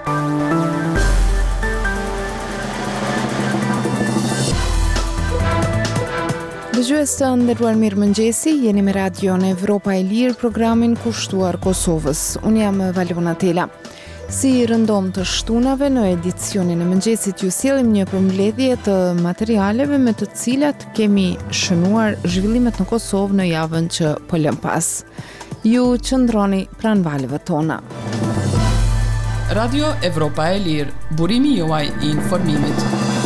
Dëgjues të nderuar, mirëmëngjesi, jeni me radion Evropa e Lirë, programin kushtuar Kosovës. Unë jam Valona Tela. Si rëndom të shtunave, në edicionin e mëngjesit ju sjellim një përmbledhje të materialeve me të cilat kemi shënuar zhvillimet në Kosovë në javën që po lëm pas. Ju qëndroni pranë valëve tona. Radio Evropa e Lirë, burimi juaj i informimit.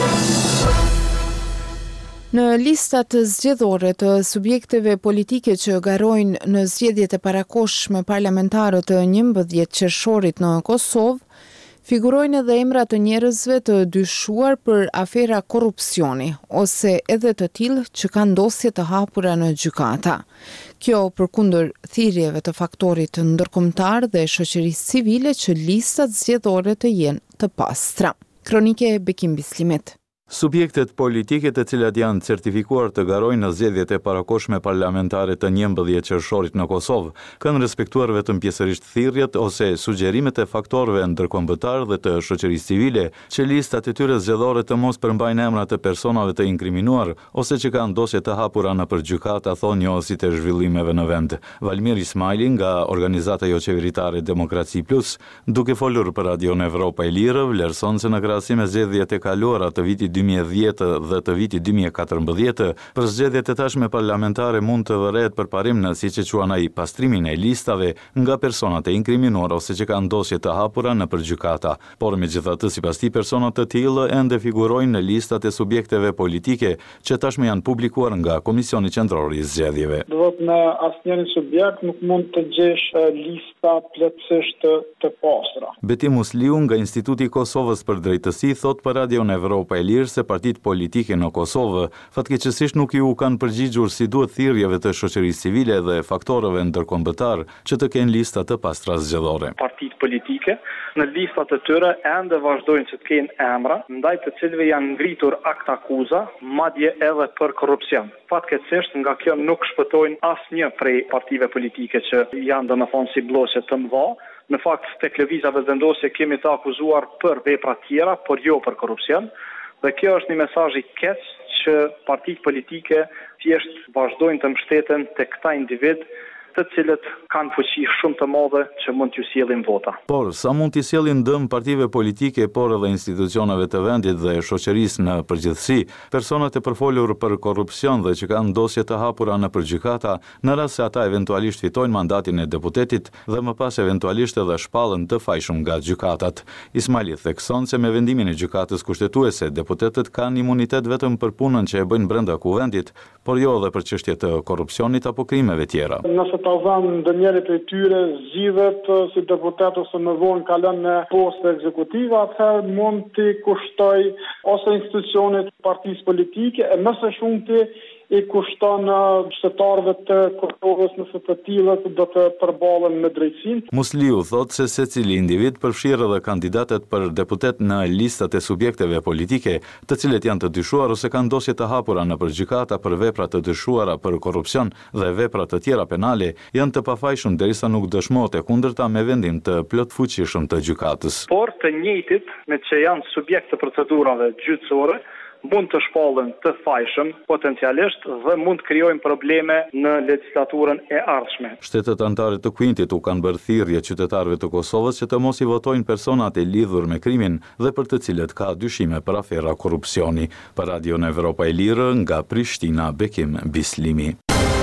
Në listat zgjedhore të subjekteve politike që garojnë në zgjedhjet e parakohshme parlamentare të 11 qershorit në Kosovë, figurojnë edhe emra të njerëzve të dyshuar për afera korrupsioni, ose edhe të tillë që kanë dosje të hapura në gjykata. Kjo përkundër thirrjeve të faktorit ndërkombëtar dhe shoqërisë civile që listat zgjedhore të jenë të pastra. Kronike Bekim Bislimit. Subjektet politike të cilat janë certifikuar të garojnë në zgjedhjet e parakohshme parlamentare të 11 qershorit në Kosovë, kanë respektuar vetëm pjesërisht thirrjet ose sugjerimet e faktorëve ndërkombëtar dhe të shoqërisë civile që listat e tyre zgjedhore të mos përmbajnë emrat e personave të inkriminuar ose që kanë dosje të hapura nëpër gjykata, thonë njohësit e zhvillimeve në vend. Valmir Ismaili nga organizata jo qeveritare Demokraci Plus, duke folur për Radion Evropa e Lirë, vlerëson se në krahasim me zgjedhjet e kaluara të vitit 2010 dhe të vitit 2014, për zgjedhjet e tashme parlamentare mund të vërehet përparim në, siç e quan ai, pastrimin e listave nga personat e inkriminuar ose që kanë dosje të hapura nëpër gjykata. Por megjithatë, sipas tij, personat të tillë ende figurojnë në listat e subjekteve politike që tashme janë publikuar nga Komisioni Qendror i Zgjedhjeve. Do të në asnjërin subjekt nuk mund të gjesh lista plotësisht të pastra. Betim Musliu nga Instituti i Kosovës për Drejtësi thot për Radion Evropa e Lirë se partitë politike në Kosovë fatkeqësisht nuk u kanë përgjigjur si duhet thirrjeve të shoqërisë civile dhe faktorëve ndërkombëtar që të kenë lista të pastra zgjedhore. Partitë politike në listat e tyre ende vazhdojnë që të kenë emra ndaj të cilëve janë ngritur akt akuza, madje edhe për korrupsion. Fatkeqësisht nga kjo nuk shpëtojnë asnjë prej partive politike që janë domethënë si bllosje të mëdha. Në fakt, tek lëvizave vendosje kemi të akuzuar për vepra tjera, por jo për korrupsion. Dhe kjo është një mesazh i keq që partitë politike thjesht vazhdojnë të mbështeten tek këta individ të cilët kanë fuqi shumë të madhe që mund t'ju sjellin vota. Por sa mund t'i sjellin dëm partive politike, por edhe institucioneve të vendit dhe shoqërisë në përgjithësi, personat e përfolur për korrupsion dhe që kanë dosje të hapura nëpër gjykata, në rast se ata eventualisht fitojnë mandatin e deputetit dhe më pas eventualisht edhe shpallën të fajshëm nga gjykatat. Ismaili thekson se me vendimin e gjykatës kushtetuese, deputetët kanë imunitet vetëm për punën që e bëjnë brenda kuvendit, por jo edhe për çështje të korrupsionit apo krimeve tjera. Ta zanë ndonjëri prej tyre zgjidhet si deputet ose më vonë kalon në postë ekzekutive, atëherë mund t'i kushtoj ose institucionet partisë politike, e më së shumti i kushton qytetarëve të Kosovës nëse të tillët do të përballen me drejtsinë. Musliu thotë se secili individ, përfshirë edhe kandidatet për deputet në listat e subjekteve politike, të cilët janë të dyshuar ose kanë dosje të hapura nëpër gjykata për vepra të dyshuara për korrupsion dhe vepra të tjera penale, janë të pafajshëm derisa nuk dëshmohet e kundërta me vendim të plotfuqishëm të gjykatës. Por të njëjtit me që janë subjekt të procedurave gjyqësore, mund të shpallën të fajshëm potencialisht dhe mund të krijojnë probleme në legjislaturën e ardhshme. Shtetet anëtare të Quintit u kanë bërë thirrje qytetarëve të Kosovës që të mos i votojnë personat e lidhur me krimin dhe për të cilët ka dyshime për afera korrupsioni. Për Radion Evropa e Lirë, nga Prishtina, Bekim Bislimi.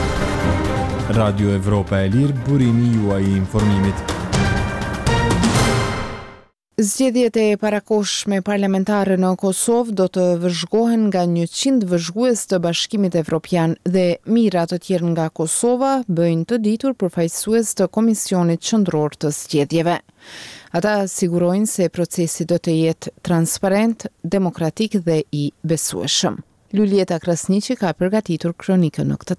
Radio Evropa e Lirë, burimi juaj i informimit. Zgjedhjet e parakohshme parlamentare në Kosovë do të vëzhgohen nga 100 vëzhgues të Bashkimit Evropian dhe mijëra të tjerë nga Kosova, bëjnë të ditur përfaqësues të Komisionit Qendror të Zgjedhjeve. Ata sigurojnë se procesi do të jetë transparent, demokratik dhe i besueshëm. Lulieta Krasniqi ka përgatitur kronikën në këtë temë.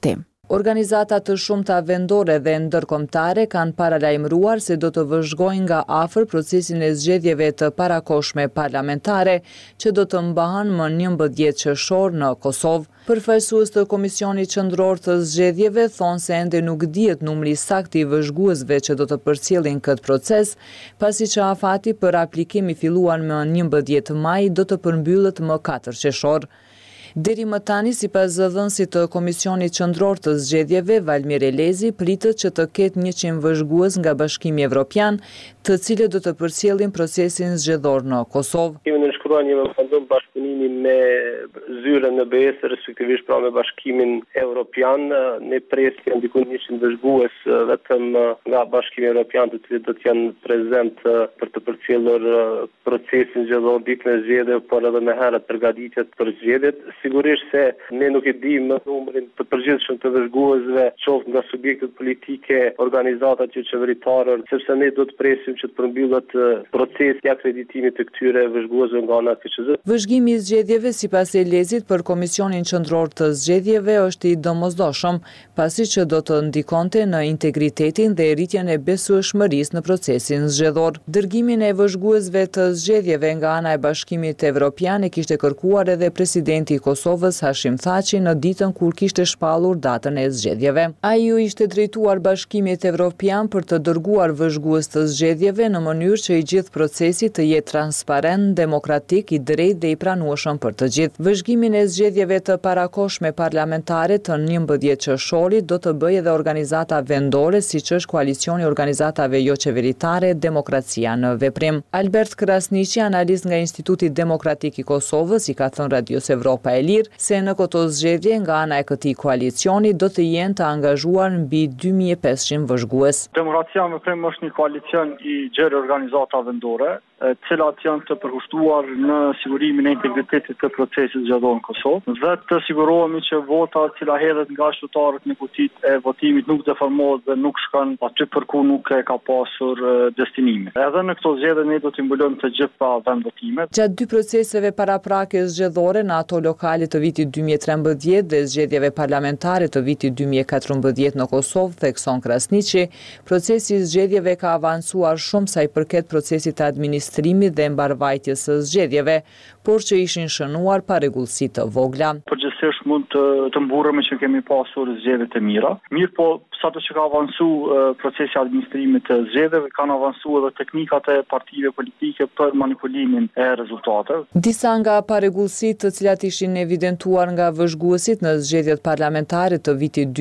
Organizata të shumta vendore dhe ndërkombëtare kanë paralajmëruar se do të vëzhgojnë nga afër procesin e zgjedhjeve të parakohshme parlamentare që do të mbahen më 11 qershor në Kosovë. Përfaqësues të Komisionit Qendror të Zgjedhjeve thonë se ende nuk dihet numri sakt i vëzhguesve që do të përcjellin këtë proces, pasi që afati për aplikim i filluar më 11 maj do të përmbyllet më 4 qershor. Deri më tani, sipas zëdhënësit të Komisionit Qendror të Zgjedhjeve, Valmir Elezi, pritet që të ketë 100 vëzhgues nga Bashkimi Evropian, të cilët do të përcjellin procesin zgjedhor në Kosovë. Kemi nënshkruar një memorandum bashkëpunimi me zyrën në BE-s, respektivisht pra me Bashkimin Evropian. Ne presim diku 100 vëzhgues vetëm nga Bashkimi Evropian, të cilët do të jenë prezent për të përcjellur procesin zgjedhor ditën e zgjedhjeve, por edhe më herët përgatitjet për zgjedhjet. Sigurisht se ne nuk e dimë numrin të përgjithshëm të vëzhguesve, qoftë nga subjektet politike, organizatat qeveritare, sepse ne do të presim që të përmbyllet procesi i akreditimit të këtyre vëzhguesve nga ana e KQZ. Vëzhgimi i zgjedhjeve sipas Elezit për Komisionin Qendror të Zgjedhjeve është i domosdoshëm, pasi që do të ndikonte në integritetin dhe rritjen e besueshmërisë në procesin zgjedhor. Dërgimin e vëzhguesve të zgjedhjeve nga ana e Bashkimit Evropian e kishte kërkuar edhe presidenti i Kosovës Hashim Thaçi në ditën kur kishte shpallur datën e zgjedhjeve. Ai u ishte drejtuar Bashkimit Evropian për të dërguar vëzhgues të zgjedhjeve në mënyrë që i gjithë procesi të jetë transparent, demokratik, i drejtë dhe i pranueshëm për të gjithë. Vëzhgimin e zgjedhjeve të parakohshme parlamentare të 11 qershorit do të bëjë edhe organizata vendore, siç është Koalicioni i Organizatave Jo Qeveritare Demokracia në Veprim. Albert Krasniqi, analist nga Instituti Demokratik i Kosovës, i ka thënë Radios Evropa e Lirë se në këto zgjedhje nga ana e këtij koalicioni do të jenë të angazhuar mbi 2500 vëzhgues. Demokracia në Veprim është një koalicion i gjerë organizata vendore, cilat janë të përkushtuar në sigurimin e integritetit të procesit zgjedhor në Kosovë dhe të sigurohemi që vota që hedhet nga qytetarët në kutitë e votimit nuk deformohet dhe nuk shkon aty për ku nuk e ka pasur destinimin. Edhe në këto zgjedhje ne do të mbulojmë të gjitha vendvotimet. Gjatë dy proceseve paraprakës zgjedhore në ato lokale të vitit 2013 dhe zgjedhjeve parlamentare të vitit 2014 në Kosovë, thekson Krasniqi, procesi i zgjedhjeve ka avancuar shumë sa i përket procesit të administrimit dhe mbarvajtjes së zgjedhjeve, por që ishin shënuar pa rregullsi të vogla. Përgjithsisht mund të mburremi që kemi pasur zgjedhje të mira. Mirë po, sado që ka avancu procesi i administrimit të zgjedhjeve, kanë avancu edhe teknikat e partive politike për manipulimin e rezultateve. Disa nga parregullsitë të cilat ishin evidentuar nga vëzhguesit në zgjedhjet parlamentare të vitit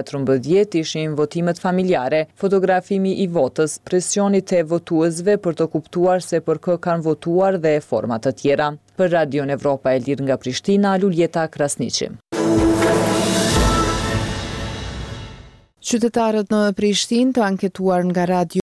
2014 ishin votimet familjare, fotografimi i votës, presioni te votuesve për të kuptuar se për kë kanë votuar dhe forma të tjera. Për Radion Evropa e Lirë nga Prishtina, Luljeta Krasniqi. Qytetarët në Prishtinë të anketuar nga Radio